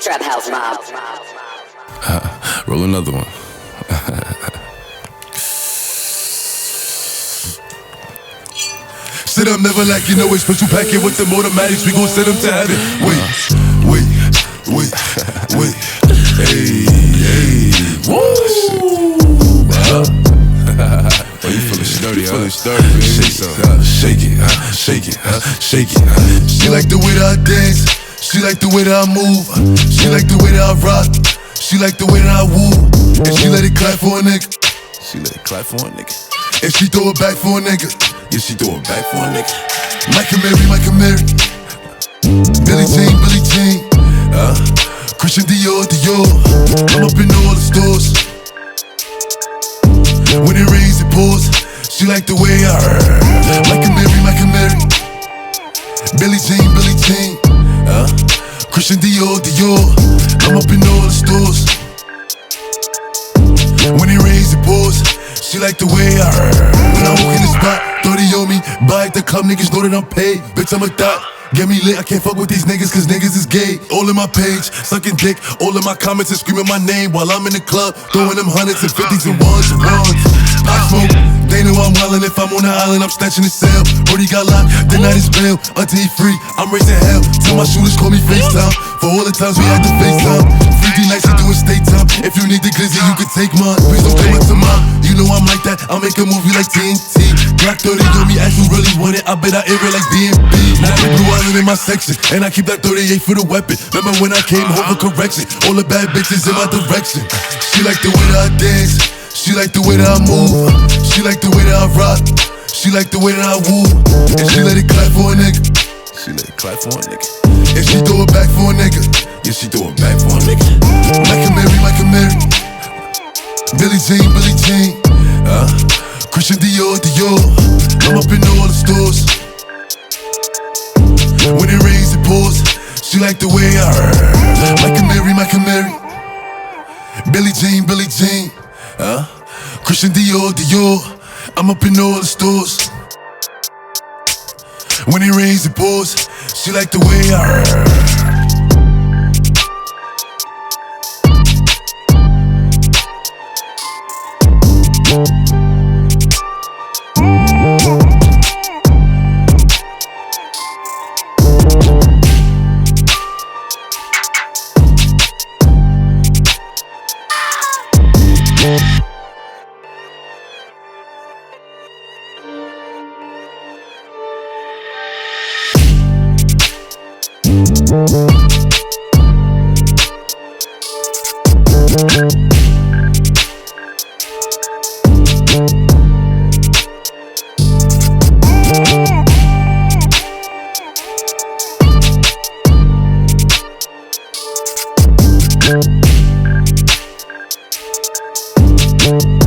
Trap House Mob. Roll another one. Sit up, never like you know it's special packet with them automatics. We gon' send them to heaven. Wait. Hey. Woo! Oh, you feeling sturdy, You huh? feeling sturdy, baby. Shake it. She like the way that I dance. She like the way that I move. She like the way that I rock. She like the way that I woo. And she let it clap for a nigga. She let it clap for a nigga. And she throw it back for a nigga. Yeah, she throw it back for a nigga. Micah Mary. Billie Jean. Christian Dior. I'm up in all the stores. When it rains, it pours. She like the way I Micah Mary. Billie Jean. Christian Dior. I'm up in all the stores. When it rains, it pours. She like the way I When I walk in the spot, 30 on me. Buy at the club, niggas know that I'm paid. Bitch, I'm a thot. Get me lit, I can't fuck with these niggas cause niggas is gay. All in my page, sucking dick. All in my comments and screaming my name while I'm in the club, throwing them hundreds and fifties and ones. I smoke, they know I'm wildin'. If I'm on the island, I'm snatching the cell. Brody got locked, the night is bail. Until he free, I'm raising hell. Tell my shooters call me FaceTime. For all the times we had to FaceTime. 3D nights, we doing state time. If you need the glizzy, you can take mine. Please don't come up to mine. You know I'm like that, I'll make a movie like TNT. Glock 30 on me, as you really want it. I bet I air it like DMB. Now the blue island in my section, and I keep that 38 for the weapon. Remember when I came home for correction? All the bad bitches in my direction. She like the way that I dance. She like the way that I move. She like the way that I rock. She like the way that I woo. And she let it clap for a nigga. She let it clap for a nigga. And she throw it back for a nigga. Yeah, she throw it back for a nigga. Micah Mary. Billie Jean. Christian Dior. I'm up in all the stores. When it rains, it pours. She like the way I Micah Mary. Billie Jean. Christian Dior. I'm up in all the stores. When it rains, it pours. She like the way I Thank